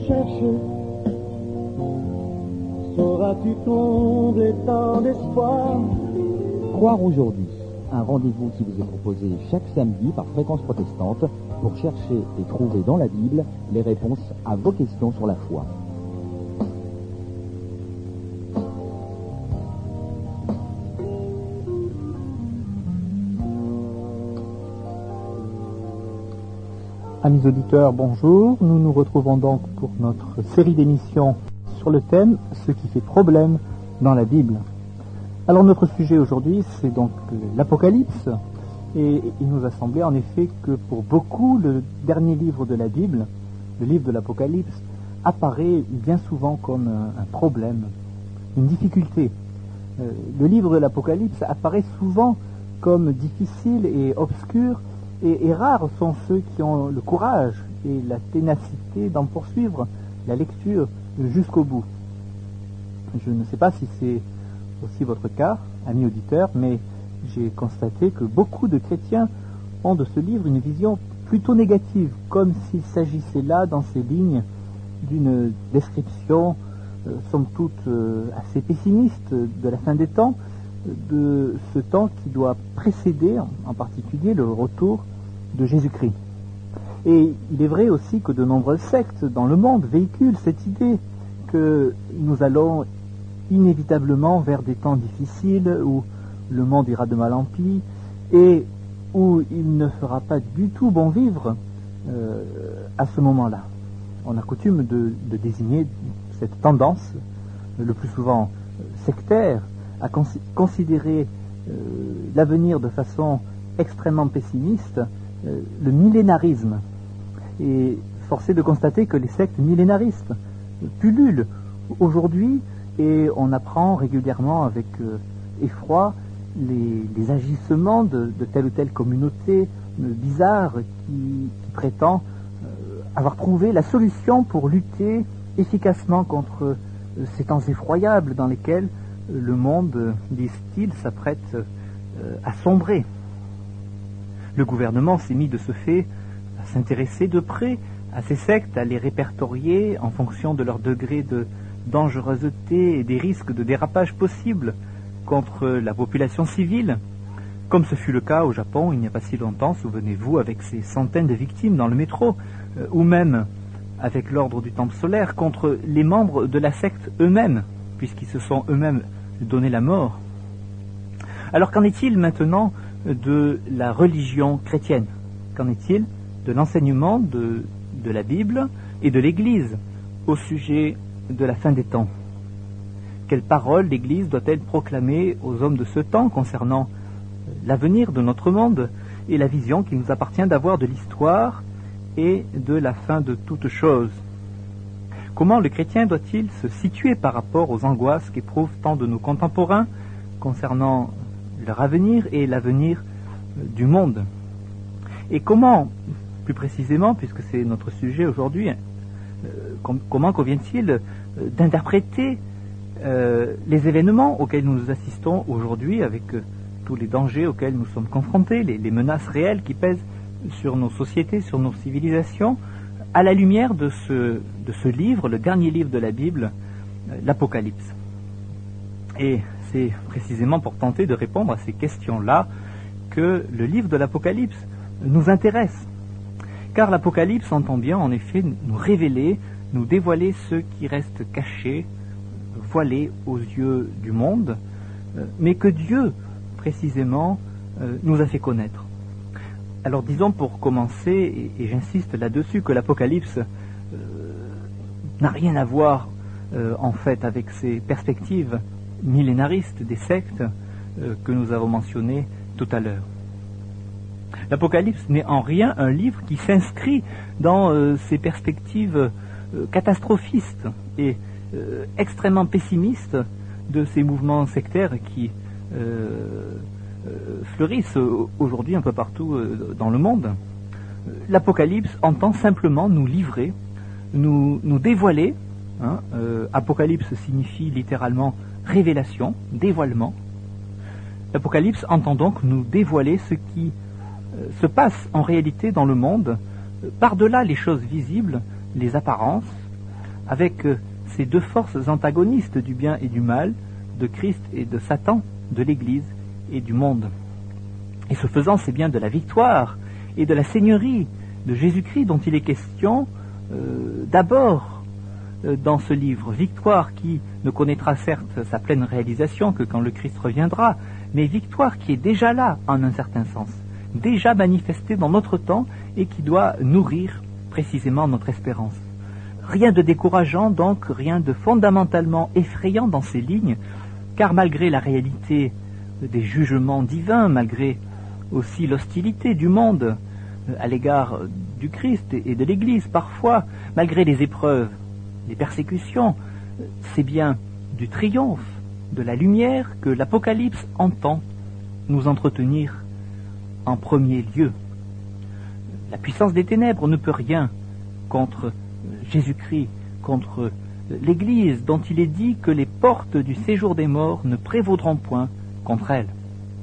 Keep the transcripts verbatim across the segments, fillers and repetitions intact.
chercher. Sauras-tu combler tant d'espoir? Croire aujourd'hui, un rendez-vous qui vous est proposé chaque samedi par Fréquence Protestante pour chercher et trouver dans la Bible les réponses à vos questions sur la foi. Amis auditeurs, bonjour. Nous nous retrouvons donc pour notre série d'émissions sur le thème « Ce qui fait problème dans la Bible ». Alors notre sujet aujourd'hui, c'est donc l'Apocalypse. Et il nous a semblé en effet que pour beaucoup, le dernier livre de la Bible, le livre de l'Apocalypse, apparaît bien souvent comme un, un problème, une difficulté. Euh, le livre de l'Apocalypse apparaît souvent comme difficile et obscur, et, et rares sont ceux qui ont le courage et la ténacité d'en poursuivre la lecture jusqu'au bout. Je ne sais pas si c'est aussi votre cas, amis auditeurs, mais j'ai constaté que beaucoup de chrétiens ont de ce livre une vision plutôt négative, comme s'il s'agissait là, dans ces lignes, d'une description, euh, somme toute, euh, assez pessimiste de la fin des temps, de ce temps qui doit précéder, en particulier, le retour de Jésus-Christ. Et il est vrai aussi que de nombreuses sectes dans le monde véhiculent cette idée que nous allons inévitablement vers des temps difficiles où le monde ira de mal en pis et où il ne fera pas du tout bon vivre euh, à ce moment-là. On a coutume de, de désigner cette tendance, le plus souvent sectaire, à cons- considérer euh, l'avenir de façon extrêmement pessimiste, euh, le millénarisme. Et force est de constater que les sectes millénaristes pullulent aujourd'hui et on apprend régulièrement avec euh, effroi les, les agissements de, de telle ou telle communauté euh, bizarre qui, qui prétend euh, avoir trouvé la solution pour lutter efficacement contre euh, ces temps effroyables dans lesquels euh, le monde, euh, disent-ils, s'apprête euh, à sombrer. Le gouvernement s'est mis de ce fait à s'intéresser de près à ces sectes, à les répertorier en fonction de leur degré de dangerosité et des risques de dérapage possibles contre la population civile, comme ce fut le cas au Japon il n'y a pas si longtemps, souvenez-vous, avec ces centaines de victimes dans le métro, euh, ou même avec l'ordre du temple solaire contre les membres de la secte eux-mêmes, puisqu'ils se sont eux-mêmes donné la mort. Alors qu'en est-il maintenant de la religion chrétienne? Qu'en est-il de l'enseignement de, de la Bible et de l'Église au sujet de la fin des temps? Quelle parole l'Église doit-elle proclamer aux hommes de ce temps concernant l'avenir de notre monde et la vision qu'il nous appartient d'avoir de l'histoire et de la fin de toute chose? Comment le chrétien doit-il se situer par rapport aux angoisses qu'éprouvent tant de nos contemporains concernant leur avenir et l'avenir du monde? Et comment, plus précisément, puisque c'est notre sujet aujourd'hui, euh, com- comment convient-il euh, d'interpréter euh, les événements auxquels nous assistons aujourd'hui avec euh, tous les dangers auxquels nous sommes confrontés, les, les menaces réelles qui pèsent sur nos sociétés, sur nos civilisations, à la lumière de ce, de ce livre, le dernier livre de la Bible, euh, l'Apocalypse. Et c'est précisément pour tenter de répondre à ces questions-là que le livre de l'Apocalypse nous intéresse. Car l'Apocalypse entend bien en effet nous révéler, nous dévoiler ce qui reste caché, voilé aux yeux du monde, mais que Dieu, précisément, nous a fait connaître. Alors disons pour commencer, et, et j'insiste là-dessus, que l'Apocalypse euh, n'a rien à voir euh, en fait avec ces perspectives millénaristes des sectes euh, que nous avons mentionnées tout à l'heure. L'Apocalypse n'est en rien un livre qui s'inscrit dans euh, ces perspectives euh, catastrophistes et euh, extrêmement pessimistes de ces mouvements sectaires qui euh, euh, fleurissent aujourd'hui un peu partout euh, dans le monde. L'Apocalypse entend simplement nous livrer, nous, nous dévoiler. Hein, euh, Apocalypse signifie littéralement révélation, dévoilement. L'Apocalypse entend donc nous dévoiler ce qui euh, se passe en réalité dans le monde, euh, par-delà les choses visibles, les apparences, avec euh, ces deux forces antagonistes du bien et du mal, de Christ et de Satan, de l'Église et du monde. Et ce faisant, c'est bien de la victoire et de la seigneurie de Jésus-Christ dont il est question euh, d'abord euh, dans ce livre. Victoire qui ne connaîtra certes sa pleine réalisation que quand le Christ reviendra, mais victoire qui est déjà là en un certain sens, déjà manifestée dans notre temps et qui doit nourrir précisément notre espérance. Rien de décourageant donc, rien de fondamentalement effrayant dans ces lignes, car malgré la réalité des jugements divins, malgré aussi l'hostilité du monde à l'égard du Christ et de l'Église parfois, malgré les épreuves, les persécutions, c'est bien du triomphe, de la lumière que l'Apocalypse entend nous entretenir en premier lieu. La puissance des ténèbres ne peut rien contre Jésus-Christ, contre l'Église, dont il est dit que les portes du séjour des morts ne prévaudront point contre elle.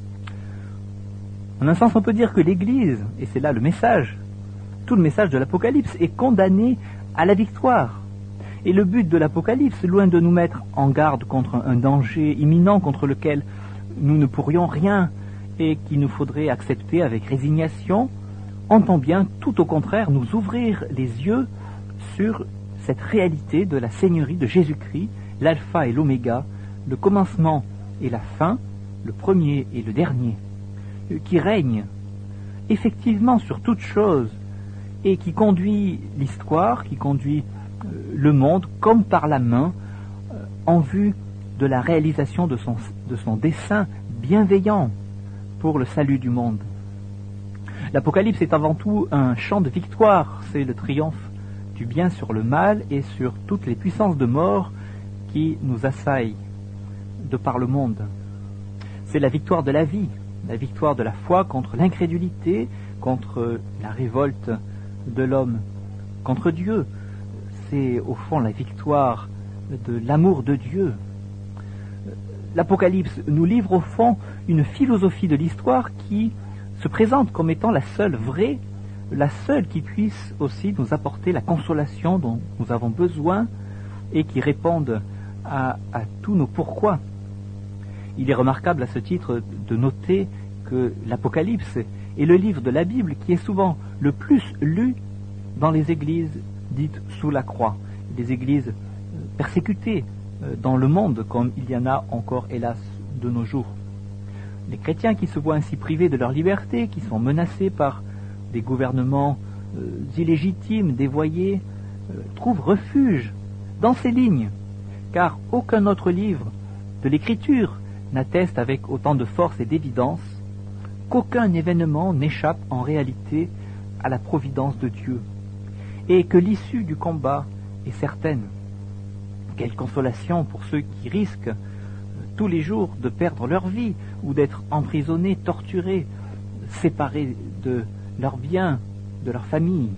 En un sens, on peut dire que l'Église, et c'est là le message, tout le message de l'Apocalypse, est condamné à la victoire. Et le but de l'Apocalypse, loin de nous mettre en garde contre un danger imminent contre lequel nous ne pourrions rien et qu'il nous faudrait accepter avec résignation, entend bien, tout au contraire, nous ouvrir les yeux sur cette réalité de la Seigneurie de Jésus-Christ, l'alpha et l'oméga, le commencement et la fin, le premier et le dernier, qui règne effectivement sur toute chose et qui conduit l'histoire, qui conduit euh, le monde comme par la main euh, en vue de la réalisation de son, de son dessein bienveillant pour le salut du monde. L'Apocalypse est avant tout un chant de victoire, c'est le triomphe du bien sur le mal et sur toutes les puissances de mort qui nous assaillent de par le monde. C'est la victoire de la vie, la victoire de la foi contre l'incrédulité, contre la révolte de l'homme contre Dieu. C'est au fond la victoire de l'amour de Dieu. L'Apocalypse nous livre au fond une philosophie de l'histoire qui se présente comme étant la seule vraie, la seule qui puisse aussi nous apporter la consolation dont nous avons besoin et qui réponde à, à tous nos pourquoi. Il est remarquable à ce titre de noter que l'Apocalypse est le livre de la Bible qui est souvent le plus lu dans les églises dites sous la croix, les églises persécutées dans le monde comme il y en a encore hélas de nos jours. Les chrétiens qui se voient ainsi privés de leur liberté, qui sont menacés par des gouvernements euh, illégitimes, dévoyés, euh, trouvent refuge dans ces lignes, car aucun autre livre de l'Écriture n'atteste avec autant de force et d'évidence qu'aucun événement n'échappe en réalité à la providence de Dieu, et que l'issue du combat est certaine. Quelle consolation pour ceux qui risquent tous les jours de perdre leur vie ou d'être emprisonnés, torturés, séparés de leurs biens, de leur famille.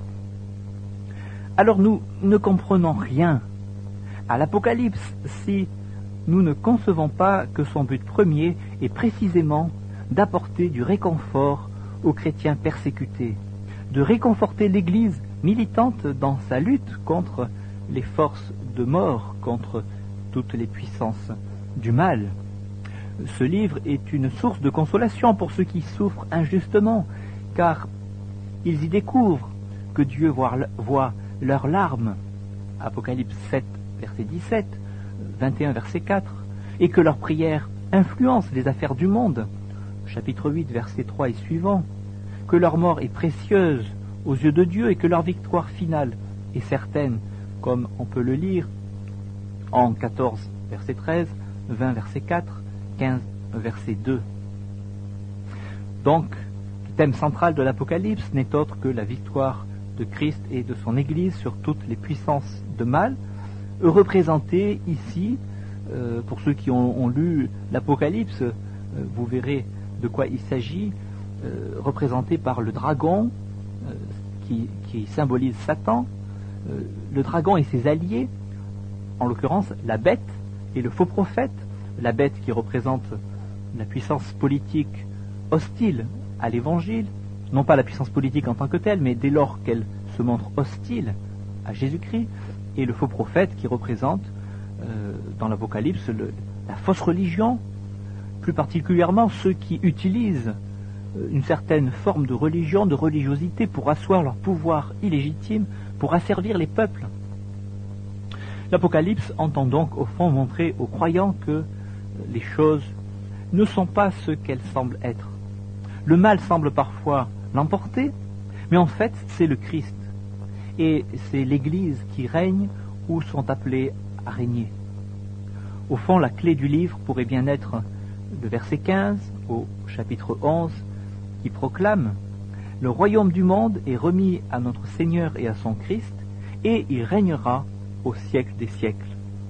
Alors nous ne comprenons rien à l'Apocalypse si nous ne concevons pas que son but premier est précisément d'apporter du réconfort aux chrétiens persécutés, de réconforter l'Église militante dans sa lutte contre les forces de mort, contre toutes les puissances du mal. Ce livre est une source de consolation pour ceux qui souffrent injustement, car ils y découvrent que Dieu voit, voit leurs larmes, Apocalypse sept, verset dix-sept, vingt et un, verset quatre, et que leurs prières influencent les affaires du monde, chapitre huit, verset trois et suivant, que leur mort est précieuse aux yeux de Dieu et que leur victoire finale est certaine, comme on peut le lire en quatorze, verset treize, vingt, verset quatre, quinze, verset deux. Donc, le thème central de l'Apocalypse n'est autre que la victoire de Christ et de son Église sur toutes les puissances de mal, représentées ici, euh, pour ceux qui ont, ont lu l'Apocalypse, euh, vous verrez de quoi il s'agit, euh, représenté par le dragon, euh, qui, qui symbolise Satan, euh, le dragon et ses alliés, en l'occurrence la bête et le faux prophète, la bête qui représente la puissance politique hostile à l'évangile, non pas la puissance politique en tant que telle, mais dès lors qu'elle se montre hostile à Jésus-Christ, et le faux prophète qui représente euh, dans l'Apocalypse le, la fausse religion, plus particulièrement ceux qui utilisent une certaine forme de religion, de religiosité pour asseoir leur pouvoir illégitime, pour asservir les peuples. L'Apocalypse entend donc au fond montrer aux croyants que les choses ne sont pas ce qu'elles semblent être. Le mal semble parfois l'emporter, mais en fait c'est le Christ. Et c'est l'Église qui règne ou sont appelés à régner. Au fond, la clé du livre pourrait bien être le verset quinze au chapitre onze qui proclame « Le royaume du monde est remis à notre Seigneur et à son Christ, et il régnera au siècle des siècles. »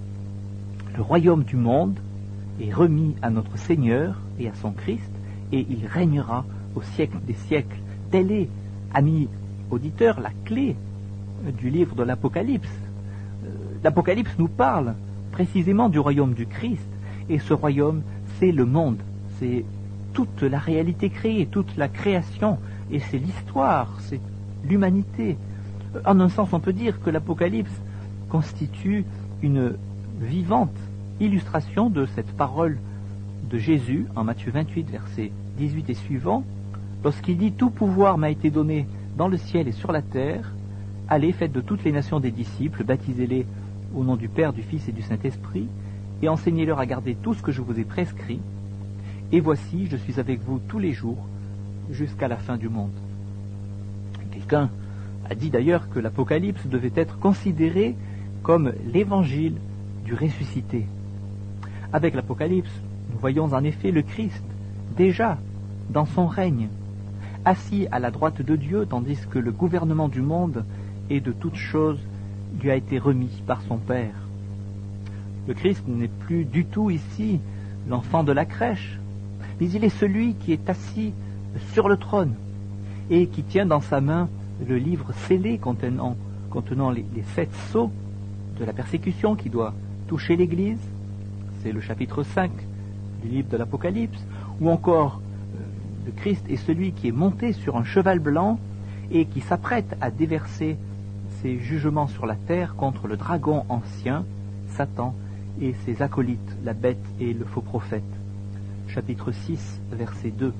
Le royaume du monde est remis à notre Seigneur et à son Christ, et il régnera au siècle des siècles. Telle est, amis auditeurs, la clé du livre de l'Apocalypse. L'Apocalypse nous parle précisément du royaume du Christ, et ce royaume, c'est le monde, c'est toute la réalité créée, toute la création, et c'est l'histoire, c'est l'humanité. En un sens, on peut dire que l'Apocalypse constitue une vivante illustration de cette parole de Jésus en Matthieu vingt-huit, versets dix-huit et suivants, lorsqu'il dit « Tout pouvoir m'a été donné dans le ciel et sur la terre. Allez, faites de toutes les nations des disciples, baptisez-les au nom du Père, du Fils et du Saint-Esprit, et enseignez-leur à garder tout ce que je vous ai prescrit. Et voici, je suis avec vous tous les jours, jusqu'à la fin du monde. » Quelqu'un a dit d'ailleurs que l'Apocalypse devait être considéré comme l'évangile du ressuscité. Avec l'Apocalypse, nous voyons en effet le Christ, déjà dans son règne, assis à la droite de Dieu, tandis que le gouvernement du monde et de toutes choses lui a été remis par son Père. Le Christ n'est plus du tout ici l'enfant de la crèche, mais il est celui qui est assis sur le trône et qui tient dans sa main le livre scellé contenant, contenant les, les sept sceaux de la persécution qui doit toucher l'Église. C'est le chapitre cinq du livre de l'Apocalypse. Ou encore, euh, le Christ est celui qui est monté sur un cheval blanc et qui s'apprête à déverser ses jugements sur la terre contre le dragon ancien, Satan, et ses acolytes, la bête et le faux prophète. Chapitre six, verset deux.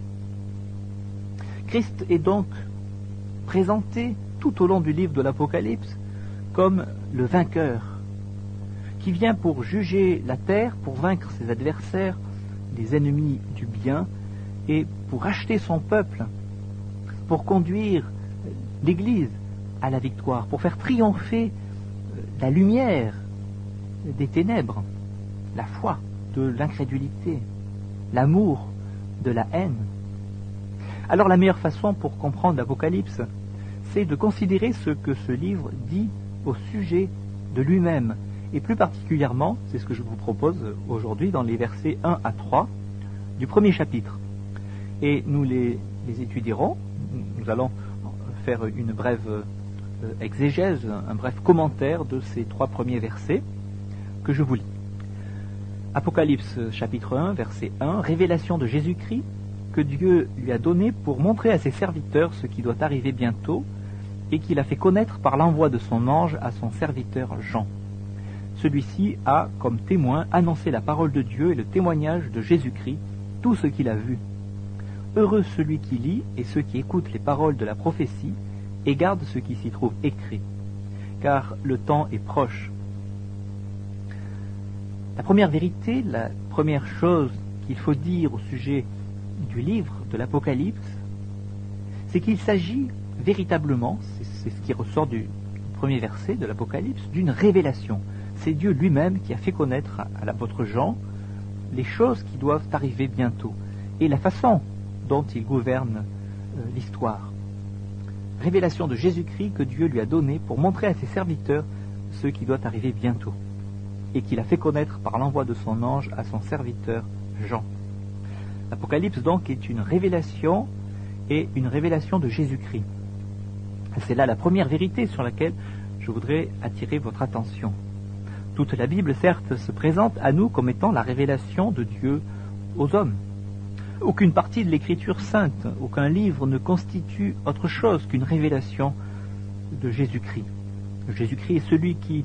Christ est donc présenté tout au long du livre de l'Apocalypse comme le vainqueur, qui vient pour juger la terre, pour vaincre ses adversaires, les ennemis du bien, et pour racheter son peuple, pour conduire l'Église à la victoire, pour faire triompher la lumière des ténèbres, la foi de l'incrédulité, l'amour de la haine. Alors la meilleure façon pour comprendre l'Apocalypse, c'est de considérer ce que ce livre dit au sujet de lui-même, et plus particulièrement, c'est ce que je vous propose aujourd'hui dans les versets un à trois du premier chapitre. Et nous les, les étudierons, nous allons faire une brève euh, exégèse, un bref commentaire de ces trois premiers versets que je vous lis. Apocalypse chapitre un, verset un, révélation de Jésus-Christ que Dieu lui a donné pour montrer à ses serviteurs ce qui doit arriver bientôt et qu'il a fait connaître par l'envoi de son ange à son serviteur Jean. Celui-ci a, comme témoin, annoncé la parole de Dieu et le témoignage de Jésus-Christ, tout ce qu'il a vu. Heureux celui qui lit et ceux qui écoutent les paroles de la prophétie et gardent ce qui s'y trouve écrit, car le temps est proche. La première vérité, la première chose qu'il faut dire au sujet du livre de l'Apocalypse, c'est qu'il s'agit véritablement, c'est ce qui ressort du premier verset de l'Apocalypse, d'une révélation. C'est Dieu lui-même qui a fait connaître à l'apôtre Jean les choses qui doivent arriver bientôt et la façon dont il gouverne euh, l'histoire. Révélation de Jésus-Christ que Dieu lui a donnée pour montrer à ses serviteurs ce qui doit arriver bientôt et qu'il a fait connaître par l'envoi de son ange à son serviteur Jean. L'Apocalypse donc est une révélation et une révélation de Jésus-Christ. C'est là la première vérité sur laquelle je voudrais attirer votre attention. Toute la Bible, certes, se présente à nous comme étant la révélation de Dieu aux hommes. Aucune partie de l'Écriture sainte, aucun livre ne constitue autre chose qu'une révélation de Jésus-Christ. Jésus-Christ est celui qui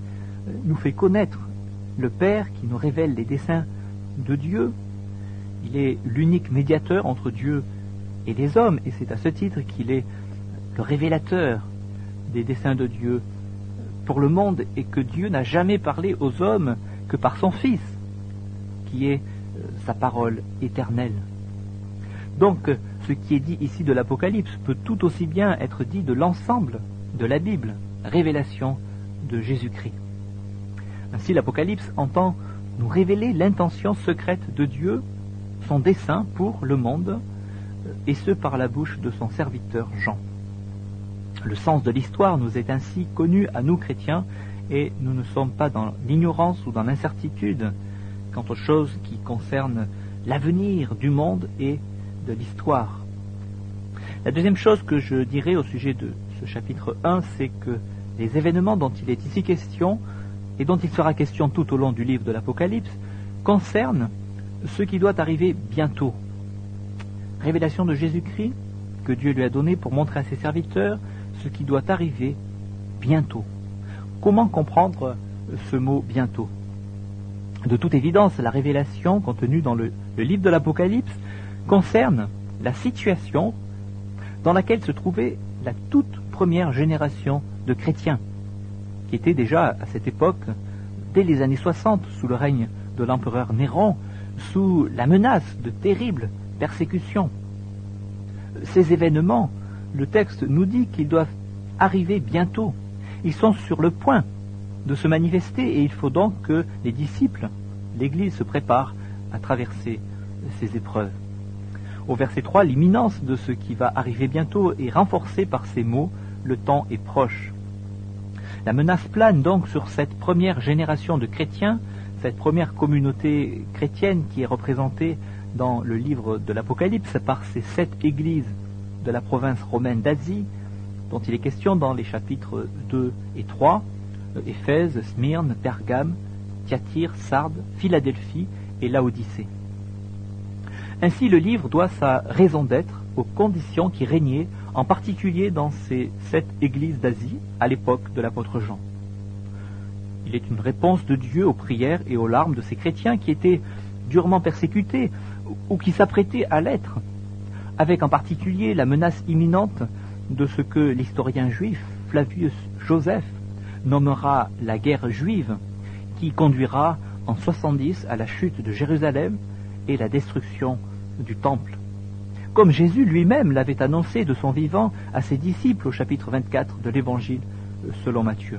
nous fait connaître le Père qui nous révèle les desseins de Dieu. Il est l'unique médiateur entre Dieu et les hommes, et c'est à ce titre qu'il est le révélateur des desseins de Dieu pour le monde, et que Dieu n'a jamais parlé aux hommes que par son Fils, qui est sa parole éternelle. Donc, ce qui est dit ici de l'Apocalypse peut tout aussi bien être dit de l'ensemble de la Bible, révélation de Jésus-Christ. Ainsi, l'Apocalypse entend nous révéler l'intention secrète de Dieu, son dessein pour le monde, et ce par la bouche de son serviteur Jean. Le sens de l'histoire nous est ainsi connu à nous chrétiens, et nous ne sommes pas dans l'ignorance ou dans l'incertitude quant aux choses qui concernent l'avenir du monde et de l'histoire. La deuxième chose que je dirais au sujet de ce chapitre un, c'est que les événements dont il est ici question, et dont il sera question tout au long du livre de l'Apocalypse, concernent ce qui doit arriver bientôt. Révélation de Jésus-Christ que Dieu lui a donnée pour montrer à ses serviteurs ce qui doit arriver bientôt. Comment comprendre ce mot « bientôt » ? De toute évidence, la révélation contenue dans le, le livre de l'Apocalypse concerne la situation dans laquelle se trouvait la toute première génération de chrétiens, qui était déjà à cette époque, dès les années soixante, sous le règne de l'empereur Néron, sous la menace de terribles persécutions. Ces événements, le texte nous dit qu'ils doivent arriver bientôt. Ils sont sur le point de se manifester, et il faut donc que les disciples, l'Église, se préparent à traverser ces épreuves. Au verset trois, l'imminence de ce qui va arriver bientôt est renforcée par ces mots « le temps est proche ». La menace plane donc sur cette première génération de chrétiens, cette première communauté chrétienne qui est représentée dans le livre de l'Apocalypse par ces sept églises de la province romaine d'Asie, dont il est question dans les chapitres deux et trois, Éphèse, Smyrne, Pergame, Thyatire, Sardes, Philadelphie et Laodicée. Ainsi, le livre doit sa raison d'être aux conditions qui régnaient, en particulier dans ces sept églises d'Asie, à l'époque de l'apôtre Jean. Il est une réponse de Dieu aux prières et aux larmes de ces chrétiens qui étaient durement persécutés ou qui s'apprêtaient à l'être, avec en particulier la menace imminente de ce que l'historien juif Flavius Joseph nommera la guerre juive, qui conduira en soixante-dix à la chute de Jérusalem et la destruction du temple. Comme Jésus lui-même l'avait annoncé de son vivant à ses disciples au chapitre vingt-quatre de l'Évangile selon Matthieu.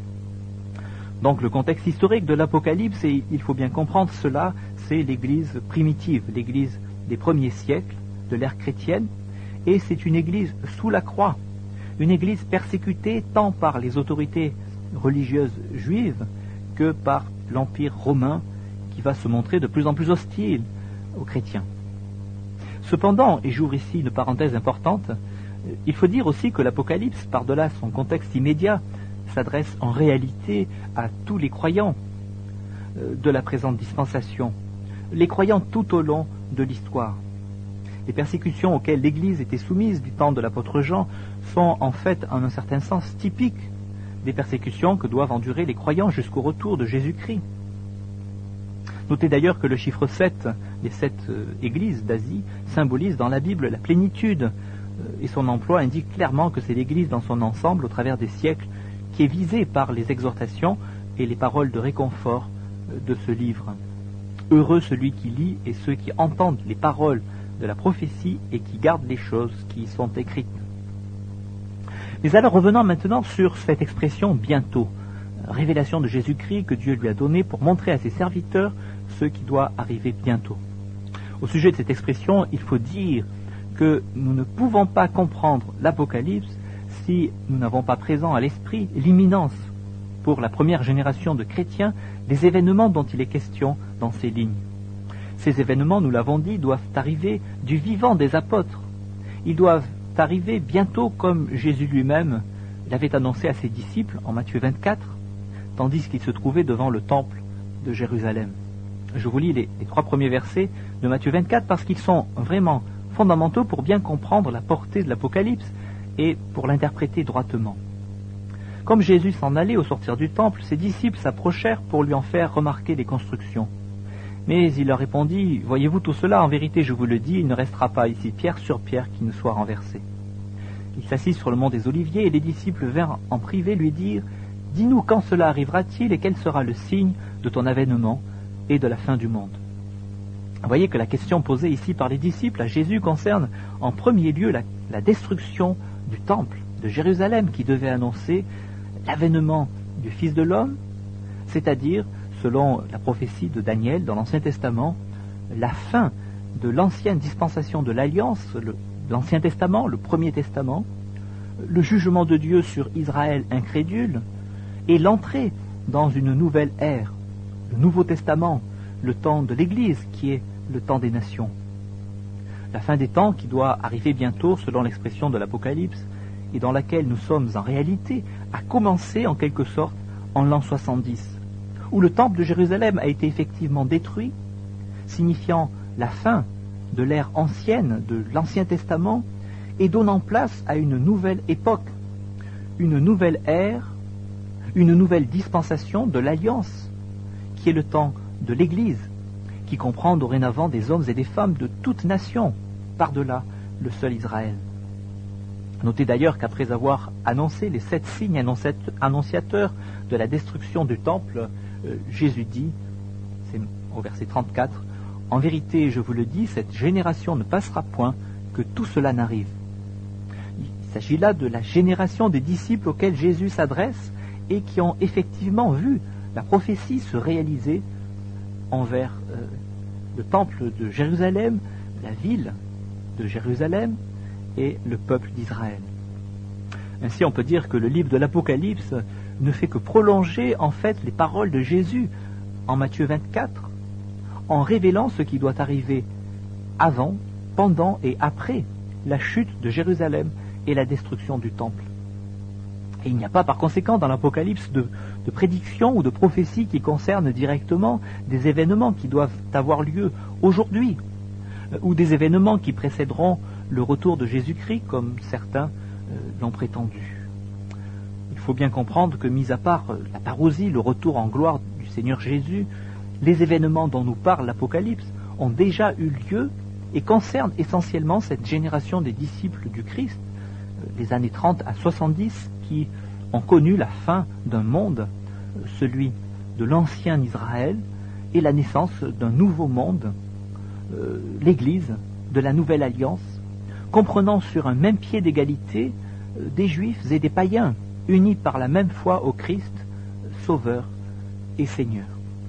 Donc le contexte historique de l'Apocalypse, et il faut bien comprendre cela, c'est l'Église primitive, l'Église des premiers siècles de l'ère chrétienne, et c'est une Église sous la croix, une Église persécutée tant par les autorités religieuses juives que par l'Empire romain qui va se montrer de plus en plus hostile aux chrétiens. Cependant, et j'ouvre ici une parenthèse importante, il faut dire aussi que l'Apocalypse, par-delà son contexte immédiat, s'adresse en réalité à tous les croyants de la présente dispensation, les croyants tout au long de l'histoire. Les persécutions auxquelles l'Église était soumise du temps de l'apôtre Jean sont en fait, en un certain sens, typiques des persécutions que doivent endurer les croyants jusqu'au retour de Jésus-Christ. Notez d'ailleurs que le chiffre sept, les sept euh, églises d'Asie, symbolise dans la Bible la plénitude, euh, et son emploi indique clairement que c'est l'Église dans son ensemble, au travers des siècles, qui est visée par les exhortations et les paroles de réconfort euh, de ce livre. Heureux celui qui lit et ceux qui entendent les paroles de la prophétie et qui gardent les choses qui y sont écrites. Mais alors revenons maintenant sur cette expression « bientôt », révélation de Jésus-Christ que Dieu lui a donnée pour montrer à ses serviteurs ce qui doit arriver bientôt. Au sujet de cette expression, il faut dire que nous ne pouvons pas comprendre l'Apocalypse si nous n'avons pas présent à l'esprit l'imminence pour la première génération de chrétiens des événements dont il est question dans ces lignes. Ces événements, nous l'avons dit, doivent arriver du vivant des apôtres. Ils doivent arriver bientôt comme Jésus lui-même l'avait annoncé à ses disciples en Matthieu vingt-quatre, tandis qu'il se trouvait devant le temple de Jérusalem. Je vous lis les, les trois premiers versets de Matthieu vingt-quatre parce qu'ils sont vraiment fondamentaux pour bien comprendre la portée de l'Apocalypse et pour l'interpréter droitement. Comme Jésus s'en allait au sortir du temple, ses disciples s'approchèrent pour lui en faire remarquer les constructions. Mais il leur répondit, « Voyez-vous tout cela, en vérité je vous le dis, il ne restera pas ici pierre sur pierre qui ne soit renversée. » Il s'assit sur le mont des Oliviers et les disciples vinrent en privé lui dire, « Dis-nous quand cela arrivera-t-il et quel sera le signe de ton avènement et de la fin du monde ?» Vous voyez que la question posée ici par les disciples à Jésus concerne en premier lieu la, la destruction du temple de Jérusalem qui devait annoncer l'avènement du Fils de l'homme, c'est-à-dire, selon la prophétie de Daniel dans l'Ancien Testament, la fin de l'ancienne dispensation de l'Alliance, le, l'Ancien Testament, le Premier Testament, le jugement de Dieu sur Israël incrédule, et l'entrée dans une nouvelle ère, le Nouveau Testament, le temps de l'Église qui est le temps des nations. La fin des temps qui doit arriver bientôt selon l'expression de l'Apocalypse et dans laquelle nous sommes en réalité a commencé en quelque sorte en l'an soixante-dix, où le temple de Jérusalem a été effectivement détruit, signifiant la fin de l'ère ancienne de l'Ancien Testament et donnant place à une nouvelle époque, une nouvelle ère, une nouvelle dispensation de l'Alliance, qui est le temps de l'Église, qui comprend dorénavant des hommes et des femmes de toutes nations, par-delà le seul Israël. Notez d'ailleurs qu'après avoir annoncé les sept signes annonciateurs de la destruction du temple, euh, Jésus dit, c'est au verset trente-quatre, « En vérité, je vous le dis, cette génération ne passera point que tout cela n'arrive. » Il s'agit là de la génération des disciples auxquels Jésus s'adresse et qui ont effectivement vu la prophétie se réaliser envers euh, le temple de Jérusalem, la ville de Jérusalem et le peuple d'Israël. Ainsi, on peut dire que le livre de l'Apocalypse ne fait que prolonger en fait les paroles de Jésus en Matthieu vingt-quatre, en révélant ce qui doit arriver avant, pendant et après la chute de Jérusalem et la destruction du temple. Et il n'y a pas par conséquent dans l'Apocalypse de, de prédictions ou de prophéties qui concernent directement des événements qui doivent avoir lieu aujourd'hui, ou des événements qui précéderont le retour de Jésus-Christ, comme certains euh, l'ont prétendu. Il faut bien comprendre que, mis à part euh, la parousie, le retour en gloire du Seigneur Jésus, les événements dont nous parle l'Apocalypse ont déjà eu lieu et concernent essentiellement cette génération des disciples du Christ, euh, les années trente à soixante-dix, qui ont connu la fin d'un monde, euh, celui de l'ancien Israël, et la naissance d'un nouveau monde, euh, l'Église de la Nouvelle Alliance, comprenant sur un même pied d'égalité euh, des Juifs et des païens, unis par la même foi au Christ, Sauveur et Seigneur.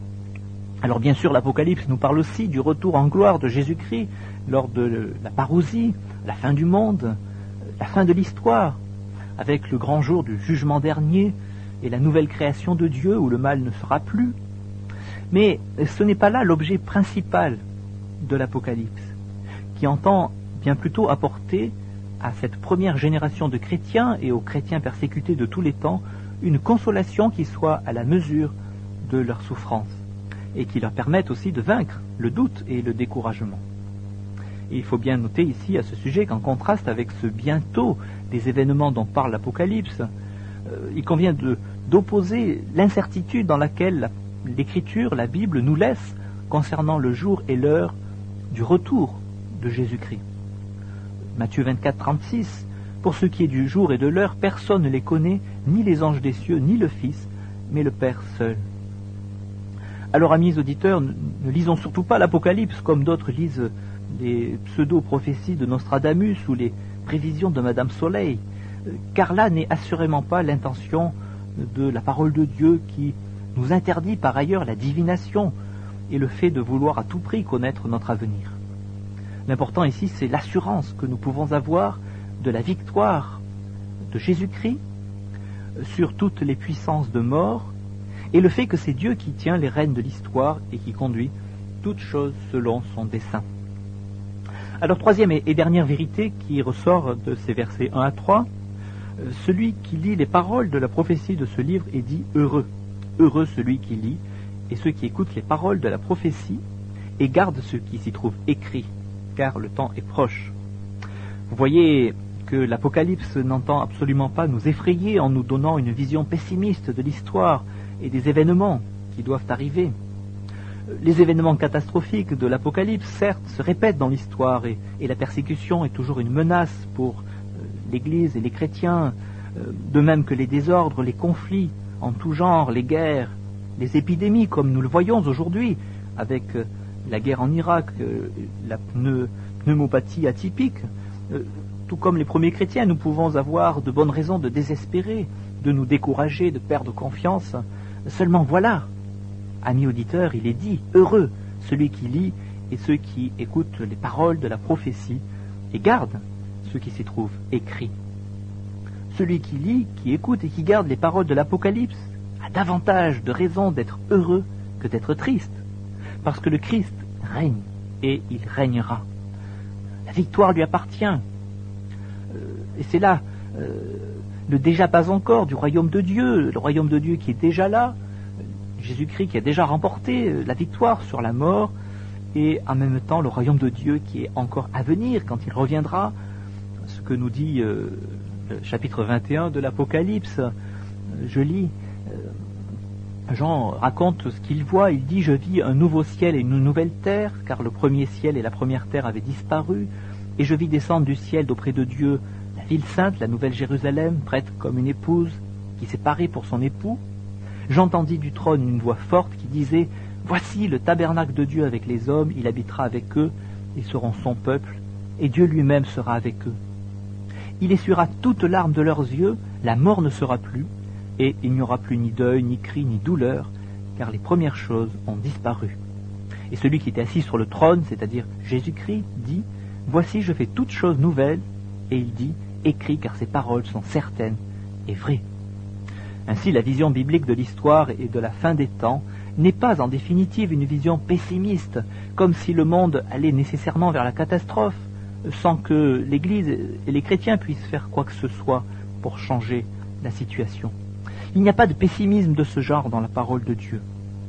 Alors bien sûr, l'Apocalypse nous parle aussi du retour en gloire de Jésus-Christ lors de la parousie, la fin du monde, la fin de l'histoire, avec le grand jour du jugement dernier et la nouvelle création de Dieu où le mal ne sera plus. Mais ce n'est pas là l'objet principal de l'Apocalypse, qui entend bien plutôt apporter à cette première génération de chrétiens et aux chrétiens persécutés de tous les temps une consolation qui soit à la mesure de leur souffrance et qui leur permette aussi de vaincre le doute et le découragement. Et il faut bien noter ici à ce sujet qu'en contraste avec ce bientôt des événements dont parle l'Apocalypse, euh, il convient de, d'opposer l'incertitude dans laquelle la, l'Écriture, la Bible, nous laisse concernant le jour et l'heure du retour de Jésus-Christ. Matthieu vingt-quatre, trente-six, « Pour ce qui est du jour et de l'heure, personne ne les connaît, ni les anges des cieux, ni le Fils, mais le Père seul. » Alors, amis auditeurs, ne, ne lisons surtout pas l'Apocalypse comme d'autres lisent les pseudo-prophéties de Nostradamus ou les prévisions de Madame Soleil, car là n'est assurément pas l'intention de la parole de Dieu qui nous interdit par ailleurs la divination et le fait de vouloir à tout prix connaître notre avenir. L'important ici, c'est l'assurance que nous pouvons avoir de la victoire de Jésus-Christ sur toutes les puissances de mort et le fait que c'est Dieu qui tient les rênes de l'histoire et qui conduit toutes choses selon son dessein. Alors, troisième et dernière vérité qui ressort de ces versets un à trois, celui qui lit les paroles de la prophétie de ce livre est dit heureux. Heureux celui qui lit et ceux qui écoutent les paroles de la prophétie et gardent ce qui s'y trouve écrit, car le temps est proche. Vous voyez que l'Apocalypse n'entend absolument pas nous effrayer en nous donnant une vision pessimiste de l'histoire et des événements qui doivent arriver. Les événements catastrophiques de l'Apocalypse, certes, se répètent dans l'histoire et, et la persécution est toujours une menace pour euh, l'Église et les chrétiens, euh, de même que les désordres, les conflits en tout genre, les guerres, les épidémies, comme nous le voyons aujourd'hui, avec euh, la guerre en Irak, euh, la pneu, pneumopathie atypique. Euh, tout comme les premiers chrétiens, nous pouvons avoir de bonnes raisons de désespérer, de nous décourager, de perdre confiance. Seulement voilà, amis auditeurs, il est dit, heureux celui qui lit et ceux qui écoutent les paroles de la prophétie et gardent ce qui s'y trouve écrit. Celui qui lit, qui écoute et qui garde les paroles de l'Apocalypse a davantage de raisons d'être heureux que d'être triste, parce que le Christ règne et il régnera. La victoire lui appartient. Euh, et c'est là euh, le déjà pas encore du royaume de Dieu, le royaume de Dieu qui est déjà là, Jésus-Christ qui a déjà remporté la victoire sur la mort, et en même temps le royaume de Dieu qui est encore à venir quand il reviendra, ce que nous dit euh, le chapitre vingt et un de l'Apocalypse. Je lis, euh, Jean raconte ce qu'il voit, il dit « Je vis un nouveau ciel et une nouvelle terre, car le premier ciel et la première terre avaient disparu, et je vis descendre du ciel d'auprès de Dieu la ville sainte, la nouvelle Jérusalem, prête comme une épouse qui s'est parée pour son époux. J'entendis du trône une voix forte qui disait « Voici le tabernacle de Dieu avec les hommes, il habitera avec eux, ils seront son peuple, et Dieu lui-même sera avec eux. Il essuiera toute larme de leurs yeux, la mort ne sera plus, et il n'y aura plus ni deuil, ni cri, ni douleur, car les premières choses ont disparu. Et celui qui était assis sur le trône, c'est-à-dire Jésus-Christ, dit « Voici, je fais toutes choses nouvelles. » Et il dit « Écris, car ces paroles sont certaines et vraies. » Ainsi, la vision biblique de l'histoire et de la fin des temps n'est pas en définitive une vision pessimiste, comme si le monde allait nécessairement vers la catastrophe, sans que l'Église et les chrétiens puissent faire quoi que ce soit pour changer la situation. Il n'y a pas de pessimisme de ce genre dans la parole de Dieu.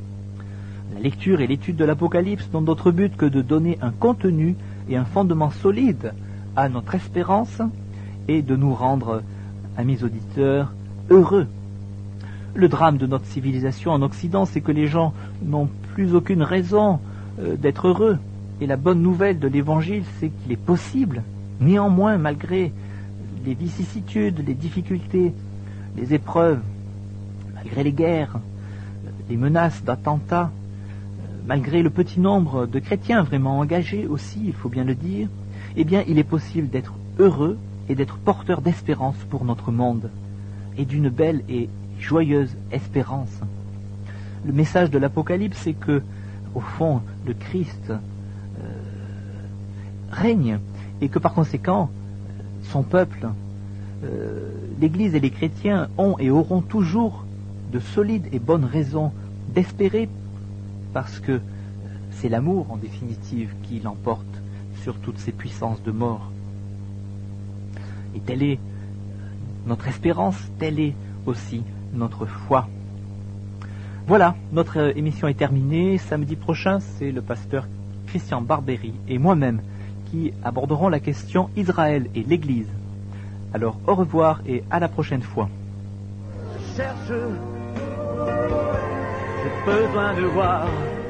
La lecture et l'étude de l'Apocalypse n'ont d'autre but que de donner un contenu et un fondement solide à notre espérance et de nous rendre, amis auditeurs, heureux. Le drame de notre civilisation en Occident, c'est que les gens n'ont plus aucune raison euh, d'être heureux. Et la bonne nouvelle de l'Évangile, c'est qu'il est possible, néanmoins, malgré les vicissitudes, les difficultés, les épreuves, malgré les guerres, les menaces d'attentats, malgré le petit nombre de chrétiens vraiment engagés aussi, il faut bien le dire, eh bien, il est possible d'être heureux et d'être porteur d'espérance pour notre monde, et d'une belle et joyeuse espérance. Le message de l'Apocalypse, c'est que, au fond, le Christ euh, règne, et que par conséquent, son peuple, euh, l'Église et les chrétiens ont et auront toujours de solides et bonnes raisons d'espérer, parce que c'est l'amour, en définitive, qui l'emporte sur toutes ces puissances de mort. Et telle est notre espérance, telle est aussi notre foi. Voilà, notre émission est terminée. Samedi prochain, c'est le pasteur Christian Barberi et moi-même qui aborderons la question Israël et l'Église. Alors, au revoir et à la prochaine fois. Je cherche, j'ai besoin de voir.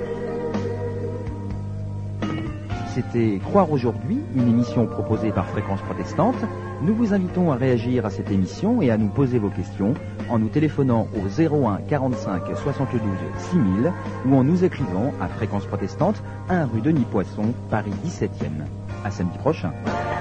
C'était Croire aujourd'hui, une émission proposée par Fréquence Protestante. Nous vous invitons à réagir à cette émission et à nous poser vos questions en nous téléphonant au zéro un quarante-cinq soixante-douze six mille ou en nous écrivant à Fréquence Protestante, un rue Denis Poisson, Paris dix-septième. À samedi prochain.